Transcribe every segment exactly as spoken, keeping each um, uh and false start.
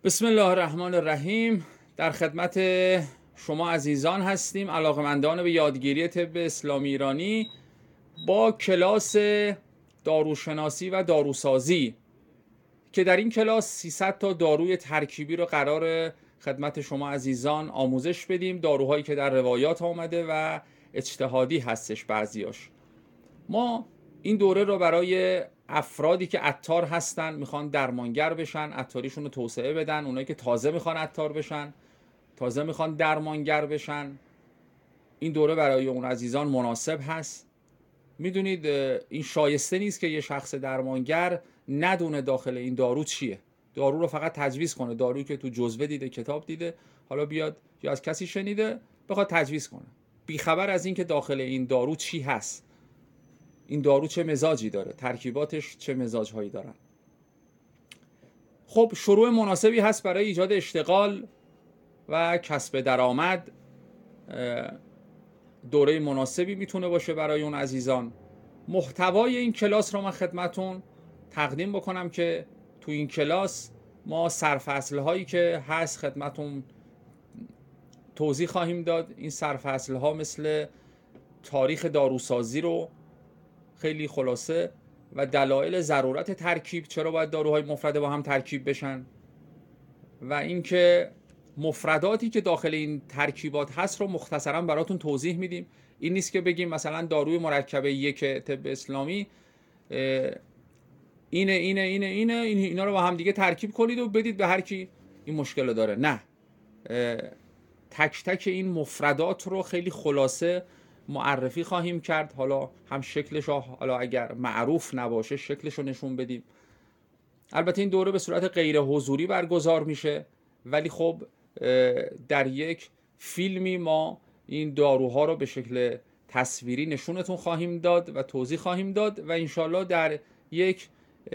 بسم الله الرحمن الرحیم. در خدمت شما عزیزان هستیم، علاقمندان به یادگیری طب اسلامی ایرانی، با کلاس داروشناسی و داروسازی که در این کلاس سیصد تا داروی ترکیبی رو قرار خدمت شما عزیزان آموزش بدیم. داروهایی که در روایات آمده و اجتهادی هستش بعضیاش. ما این دوره رو برای افرادی که عطار هستن، میخوان درمانگر بشن، عطاریشون رو توسعه بدن، اونایی که تازه میخوان عطار بشن، تازه میخوان درمانگر بشن، این دوره برای اون عزیزان مناسب هست. میدونید این شایسته نیست که یه شخص درمانگر ندونه داخل این دارو چیه، دارو رو فقط تجویز کنه، دارویی که تو جزوه دیده، کتاب دیده، حالا بیاد یا از کسی شنیده بخواد تجویز کنه، بیخبر از این که داخل این دارو چی هست، این دارو چه مزاجی داره، ترکیباتش چه مزاجهایی دارن. خب شروع مناسبی هست برای ایجاد اشتغال و کسب درآمد. دوره مناسبی میتونه باشه برای اون عزیزان. محتوای این کلاس رو من خدمتون تقدیم بکنم که تو این کلاس ما سرفصل هایی که هست خدمتون توضیح خواهیم داد. این سرفصل ها مثل تاریخ داروسازی رو خیلی خلاصه و دلایل ضرورت ترکیب، چرا باید داروهای مفرده با هم ترکیب بشن، و اینکه مفرداتی که داخل این ترکیبات هست رو مختصرا براتون توضیح میدیم. این نیست که بگیم مثلا داروی مرکب یک طب اسلامی اینه اینه اینه اینه اینا رو با هم دیگه ترکیب کنید و بدید به هر کی این مشکل داره. نه، تک تک این مفردات رو خیلی خلاصه معرفی خواهیم کرد. حالا هم شکلش رو، حالا اگر معروف نباشه شکلش رو نشون بدیم. البته این دوره به صورت غیر حضوری برگزار میشه، ولی خب در یک فیلمی ما این داروها رو به شکل تصویری نشونتون خواهیم داد و توضیح خواهیم داد و انشالله در یک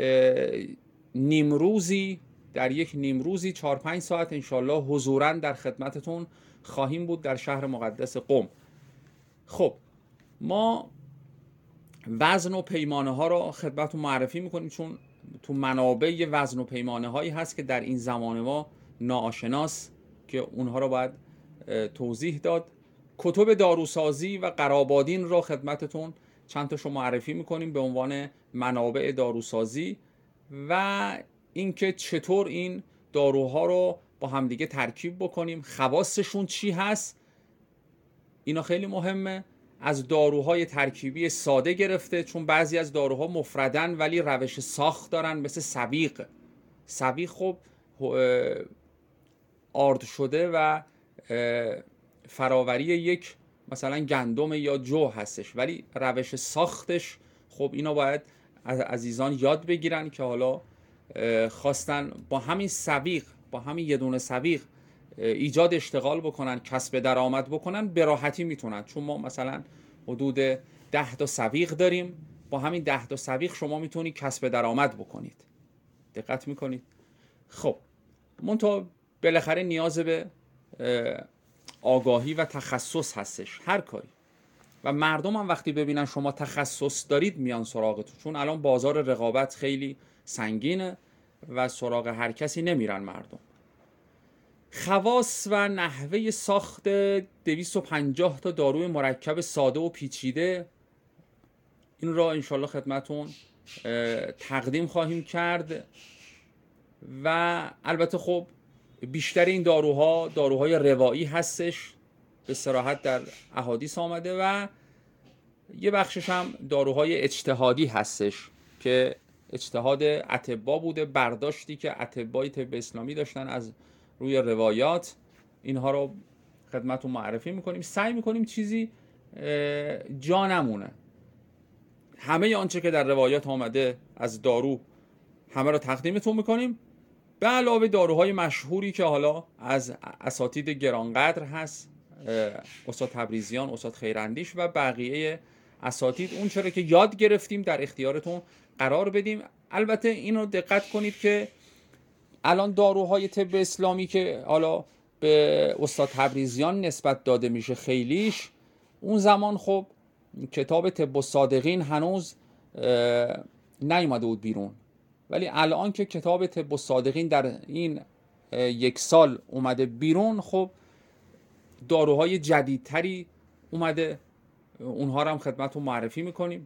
نیمروزی در یک نیمروزی چهار پنج ساعت انشالله حضوراً در خدمتتون خواهیم بود در شهر مقدس قم. خب ما وزن و پیمانه ها رو خدمتتون معرفی میکنیم، چون تو منابع وزن و پیمانه هایی هست که در این زمان ما ناآشناس، که اونها رو باید توضیح داد. کتب داروسازی و قرابادین رو خدمتتون چند تاشو معرفی میکنیم به عنوان منابع داروسازی و اینکه چطور این داروها رو با همدیگه ترکیب بکنیم، خواصشون چی هست. اینا خیلی مهمه. از داروهای ترکیبی ساده گرفته، چون بعضی از داروها مفردن ولی روش ساخت دارن، مثل سویق. سویق خب آرد شده و فراوری یک مثلا گندم یا جو هستش، ولی روش ساختش خب اینا باید از عزیزان یاد بگیرن که حالا خواستن با همین سویق، با همین یه دونه سویق ایجاد اشتغال بکنن، کسب درآمد بکنن، به راحتی میتونن. چون ما مثلا حدود ده تا سویق داریم، با همین ده تا سویق شما میتونید کسب درآمد بکنید. دقت میکنید؟ خب منتها بالاخره نیاز به آگاهی و تخصص هستش هر کاری، و مردم هم وقتی ببینن شما تخصص دارید میان سراغتون، چون الان بازار رقابت خیلی سنگینه و سراغ هر کسی نمیرن مردم. خواص و نحوه ساخت دویست و پنجاه تا داروی مرکب ساده و پیچیده، این را انشالله خدمتون تقدیم خواهیم کرد. و البته خب بیشتر این داروها داروهای روایی هستش، به صراحت در احادیث آمده، و یه بخشش هم داروهای اجتهادی هستش که اجتهاد اطباء بوده، برداشتی که اطبای طب اسلامی داشتن از روی روایات. اینها رو خدمتون معرفی میکنیم. سعی میکنیم چیزی جا نمونه، همه آنچه که در روایات آمده از دارو همه رو تقدیمتون میکنیم، به علاوه داروهای مشهوری که حالا از اساتید گرانقدر هست، استاد تبریزیان، استاد خیراندیش و بقیه اساتید، اون چرا که یاد گرفتیم در اختیارتون قرار بدیم. البته اینو دقت کنید که الان داروهای طب اسلامی که حالا به استاد تبریزیان نسبت داده میشه خیلیش، اون زمان خب کتاب طب الصادقین هنوز نیومده بود بیرون، ولی الان که کتاب طب الصادقین در این یک سال اومده بیرون، خب داروهای جدیدتری اومده، اونها رو هم خدمتتون معرفی میکنیم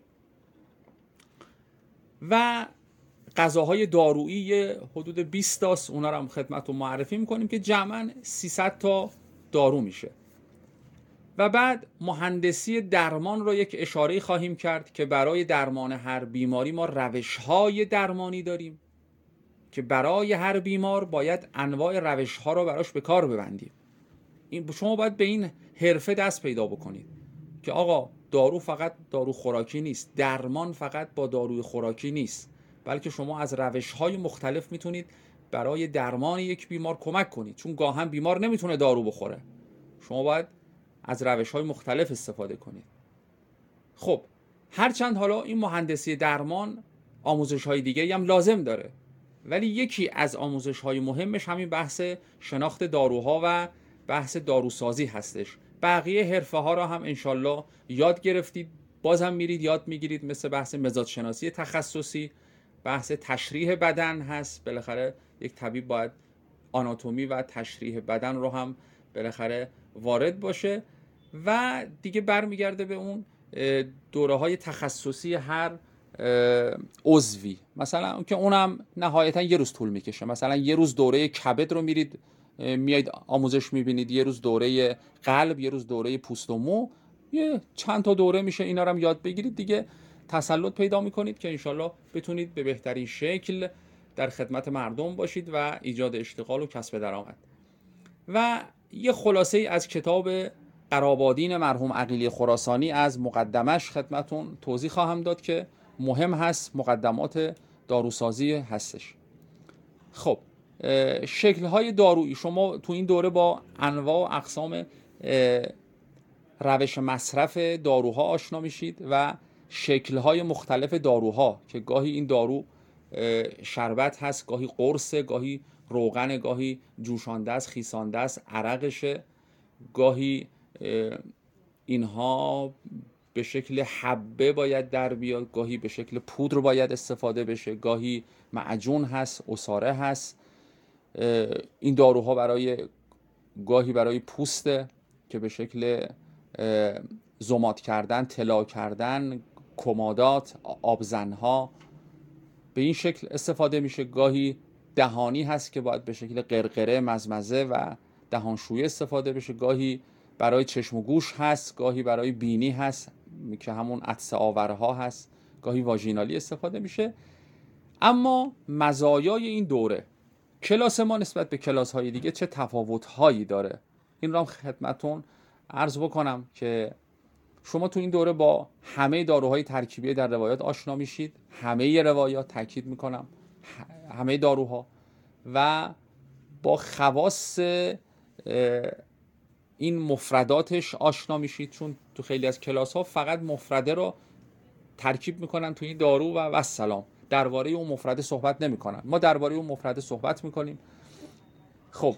و غذاهای دارویی حدود بیست تاست، اونا رو هم خدمتتون معرفی میکنیم که جمعاً سیصد تا دارو میشه. و بعد مهندسی درمان رو یک اشاره خواهیم کرد که برای درمان هر بیماری ما روش‌های درمانی داریم که برای هر بیمار باید انواع روش‌ها رو براش به کار ببندیم. این شما باید به این حرفه دست پیدا بکنید که آقا دارو فقط دارو خوراکی نیست، درمان فقط با داروی خوراکی نیست، بلکه شما از روش‌های مختلف میتونید برای درمان یک بیمار کمک کنید، چون گاهن بیمار نمیتونه دارو بخوره، شما باید از روش‌های مختلف استفاده کنید. خب هرچند حالا این مهندسی درمان آموزش‌های دیگه‌ای هم لازم داره، ولی یکی از آموزش‌های مهمش همین بحث شناخت داروها و بحث داروسازی هستش. بقیه حرفه‌ها را هم انشالله یاد گرفتید، بازم میرید یاد میگیرید، مثل بحث مزاجشناسی تخصصی، بحث تشریح بدن هست، بالاخره یک طبیب باید آناتومی و تشریح بدن رو هم بالاخره وارد باشه و دیگه برمیگرده به اون دوره‌های تخصصی هر عضوی، مثلا که اونم نهایتا یه روز طول میکشه. مثلا یه روز دوره کبد رو میرید میاید آموزش میبینید، یه روز دوره قلب، یه روز دوره پوست و مو، یه چند تا دوره میشه، اینا رو هم یاد بگیرید دیگه، تسلط پیدا میکنید که انشالله بتونید به بهترین شکل در خدمت مردم باشید و ایجاد اشتغال و کسب درآمد. و یه خلاصه ای از کتاب قرابادین مرحوم عقیلی خراسانی از مقدمش خدمتون توضیح خواهم داد که مهم هست، مقدمات داروسازی هستش. خب شکل‌های دارویی، شما تو این دوره با انواع و اقسام روش مصرف داروها آشنا میشید و شکل‌های مختلف داروها که گاهی این دارو شربت هست، گاهی قرصه، گاهی روغن، گاهی جوشانده است، خیسانده است، عرقشه، گاهی اینها به شکل حبه باید در بیاد، گاهی به شکل پودر باید استفاده بشه، گاهی معجون هست، عصاره هست. این داروها برای گاهی برای پوسته که به شکل زماد کردن، طلا کردن، کمادات، آبزنها به این شکل استفاده میشه. گاهی دهانی هست که باید به شکل قرقره، مزمزه و دهانشویی استفاده بشه. گاهی برای چشم و گوش هست، گاهی برای بینی هست که همون عطسه آورها هست، گاهی واژینالی استفاده میشه. اما مزایای این دوره، کلاس ما نسبت به کلاس های دیگه چه تفاوت هایی داره، این رو هم خدمتون عرض بکنم که شما تو این دوره با همه داروهای ترکیبی در روایات آشنا میشید، همه روایات، تاکید میکنم همه داروها، و با خواص این مفرداتش آشنا میشید، چون تو خیلی از کلاس ها فقط مفرده رو ترکیب میکنن تو این دارو و والسلام، درباره اون مفرده صحبت نمیکنن. ما درباره اون مفرده صحبت میکنیم. خب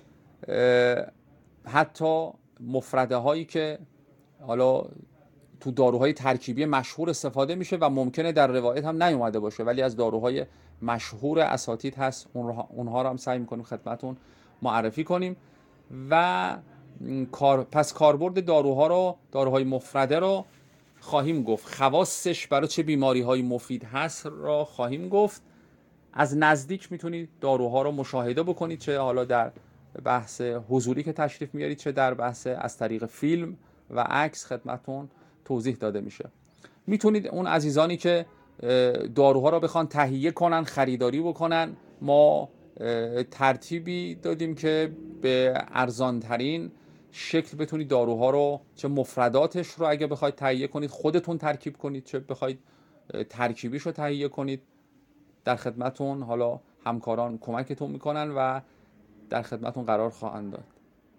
حتی مفرده هایی که حالا تو داروهای ترکیبی مشهور استفاده میشه و ممکنه در روایت هم نیومده باشه، ولی از داروهای مشهور اساتید هست، اونها رو هم سعی میکنیم خدمتون معرفی کنیم. و کار پس کاربرد داروها رو، داروهای مفرده رو خواهیم گفت، خواصش برای چه بیماری های مفید هست را خواهیم گفت. از نزدیک میتونید داروها رو مشاهده بکنید، چه حالا در بحث حضوری که تشریف میارید، چه در بحث از طریق فیلم و عکس خدمتون توضیح داده میشه. میتونید اون عزیزانی که داروها رو بخوان تهیه کنن، خریداری بکنن، ما ترتیبی دادیم که به ارزان ترین شکل بتونید داروها رو، چه مفرداتش رو اگه بخواید تهیه کنید خودتون ترکیب کنید، چه بخواید ترکیبیش رو تهیه کنید، در خدمتون حالا همکاران کمکتون میکنن و در خدمتون قرار خواهند داد.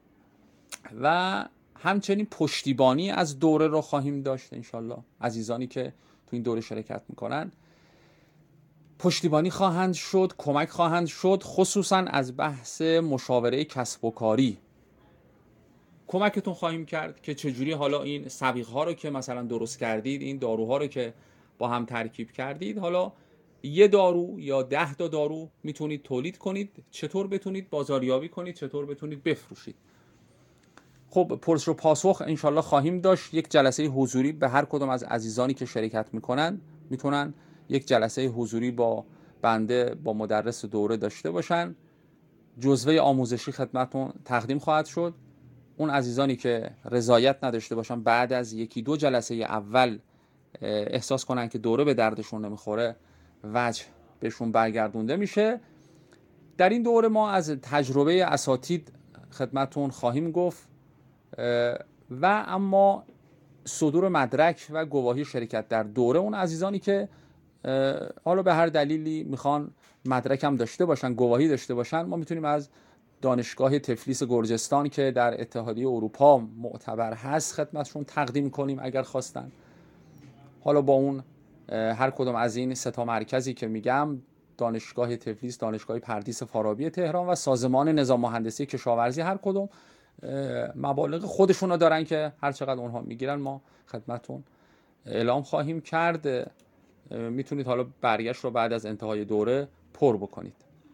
و همچنین پشتیبانی از دوره رو خواهیم داشت انشالله. عزیزانی که تو این دوره شرکت میکنن پشتیبانی خواهند شد، کمک خواهند شد، خصوصا از بحث مشاوره کسب و کاری کمکتون خواهیم کرد که چجوری حالا این سویق ها رو که مثلا درست کردید، این داروها رو که با هم ترکیب کردید، حالا یه دارو یا ده تا دارو میتونید تولید کنید، چطور بتونید بازاریابی کنید، چطور بتونید بفروشید. خب پرس و پاسخ انشالله خواهیم داشت. یک جلسه حضوری به هر کدوم از عزیزانی که شرکت میکنن میتونن یک جلسه حضوری با بنده با مدرس دوره داشته باشن. جزوه آموزشی خدمتون تقدیم خواهد شد. اون عزیزانی که رضایت نداشته باشن بعد از یکی دو جلسه اول احساس کنن که دوره به دردشون نمیخوره، وجه بهشون برگردونده میشه. در این دوره ما از تجربه اساتید خدمتون خواهیم گفت و اما صدور مدرک و گواهی شرکت در دوره اون عزیزانی که حالا به هر دلیلی میخوان مدرک هم داشته باشن، گواهی داشته باشن، ما میتونیم از دانشگاه تفلیس گرجستان که در اتحادیه اروپا معتبر هست خدمتشون تقدیم کنیم اگر خواستن. حالا با اون هر کدوم از این سه تا مرکزی که میگم، دانشگاه تفلیس، دانشگاه پردیس فارابی تهران و سازمان نظام مهندسی کشاورزی، هر کدوم مبالغ خودشون رو دارن که هر چقدر اونها میگیرن ما خدمتون اعلام خواهیم کرد. میتونید حالا برگشت رو بعد از انتهای دوره پر بکنید.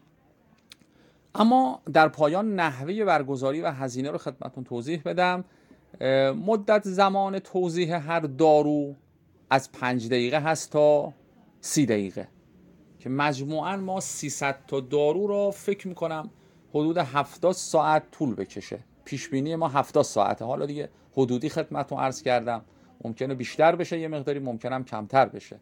اما در پایان نحوه برگزاری و هزینه رو خدمتون توضیح بدم. مدت زمان توضیح هر دارو از پنج دقیقه هست تا سی دقیقه که مجموعاً ما سیصد تا دارو رو فکر میکنم حدود هفتاد ساعت طول بکشه. پیش بینی ما هفتاد ساعته. حالا دیگه حدودی خدمتتون عرض کردم، ممکنه بیشتر بشه یه مقداری، ممکنه هم کمتر بشه.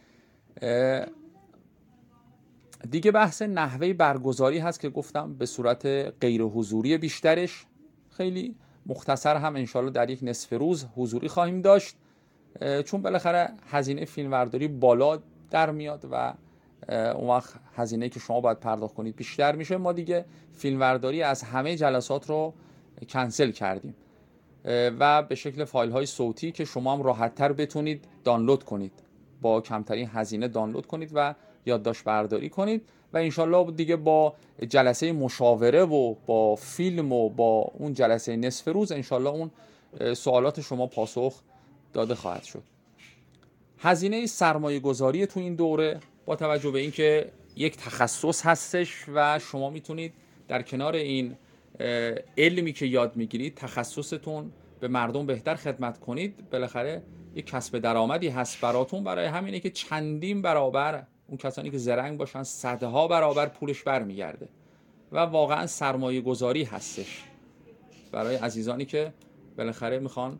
دیگه بحث نحوه برگزاری هست که گفتم به صورت غیر حضوری بیشترش، خیلی مختصر هم انشالله در یک نصف روز حضوری خواهیم داشت، چون بالاخره هزینه فیلمبرداری بالا در میاد و اون وقت هزینه‌ای که شما باید پرداخت کنید بیشتر میشه. ما دیگه فیلمبرداری از همه جلسات رو کنسل کردیم و به شکل فایل های صوتی که شما هم راحت تر بتونید دانلود کنید، با کمترین هزینه دانلود کنید و یادداشت برداری کنید و انشالله دیگه با جلسه مشاوره و با فیلم و با اون جلسه نصف روز انشالله اون سوالات شما پاسخ داده خواهد شد. هزینه سرمایه گذاری تو این دوره با توجه به اینکه یک تخصص هستش و شما میتونید در کنار این علمی که یاد میگیرید تخصصتون به مردم بهتر خدمت کنید، بالاخره یک کسب درآمدی هست براتون. برای همینه که چندین برابر اون کسانی که زرنگ باشن صدها برابر پولش برمیگرده و واقعا سرمایه گذاری هستش برای عزیزانی که بالاخره میخوان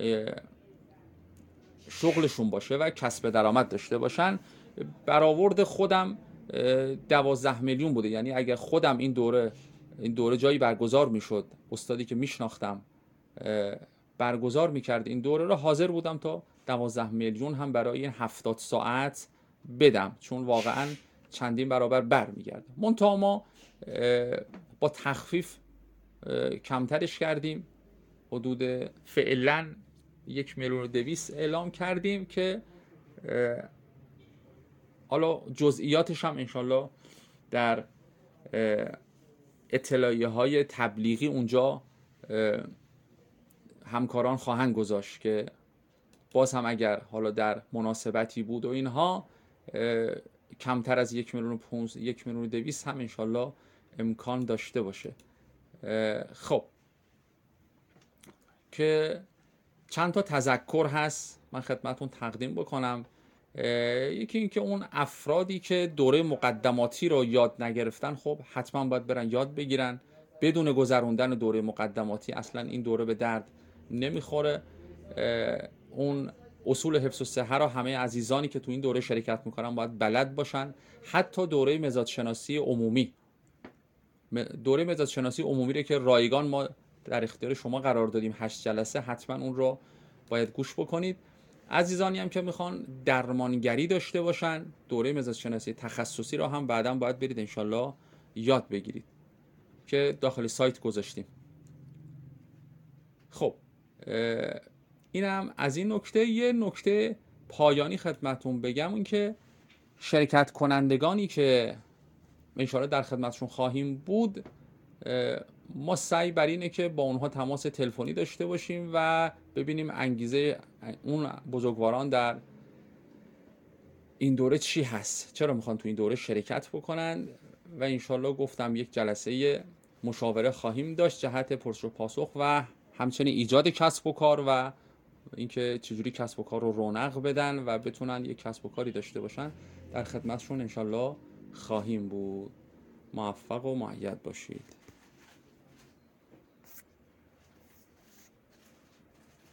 شغلشون باشه و کسب درآمد داشته باشن. برآورد خودم دوازده میلیون بوده، یعنی اگر خودم این دوره این دوره جایی برگزار میشد، استادی که میشناختم برگزار میکرد این دوره رو، حاضر بودم تا دوازده میلیون هم برای این هفتاد ساعت بدم، چون واقعا چندین برابر برمیگرده. منتها ما با تخفیف کمترش کردیم، حدود فعلا یک میلیون و دویست اعلام کردیم که حالا جزئیاتش هم انشالله در اطلاعیه های تبلیغی اونجا همکاران خواهند گذاشت که باز هم اگر حالا در مناسبتی بود و اینها کمتر از یک میلیون و پونز یک میلیون و دویست هم انشالله امکان داشته باشه. خب که چند تا تذکر هست من خدمتون تقدیم بکنم. یکی این که اون افرادی که دوره مقدماتی رو یاد نگرفتن، خب حتما باید برن یاد بگیرن. بدون گذروندن دوره مقدماتی اصلا این دوره به درد نمیخوره. اون اصول حفظ الصحه رو همه عزیزانی که تو این دوره شرکت میکنن باید بلد باشن. حتی دوره مزاجشناسی عمومی، دوره مزاجشناسی عمومی رو که رایگان ما در اختیار شما قرار دادیم هشت جلسه، حتما اون رو باید گوش بکنید. عزیزانی هم که میخوان درمانگری داشته باشن، دوره مزاجشناسی تخصصی رو هم بعداً باید برید انشالله یاد بگیرید که داخل سایت گذاشتیم. خب اینم از این نکته. یه نکته پایانی خدمتون بگم، این که شرکت کنندگانی که انشالله در خدمتشون خواهیم بود، ما سعی بر اینه که با اونها تماس تلفنی داشته باشیم و ببینیم انگیزه اون بزرگواران در این دوره چی هست، چرا میخوان تو این دوره شرکت بکنن و انشالله گفتم یک جلسه مشاوره خواهیم داشت جهت پرسش و پاسخ و همچنین ایجاد کسب و کار و اینکه چجوری کسب و کار رو رونق بدن و بتونن یک کسب و کاری داشته باشن. در خدمتشون انشالله خواهیم بود. موفق و مؤید باشید.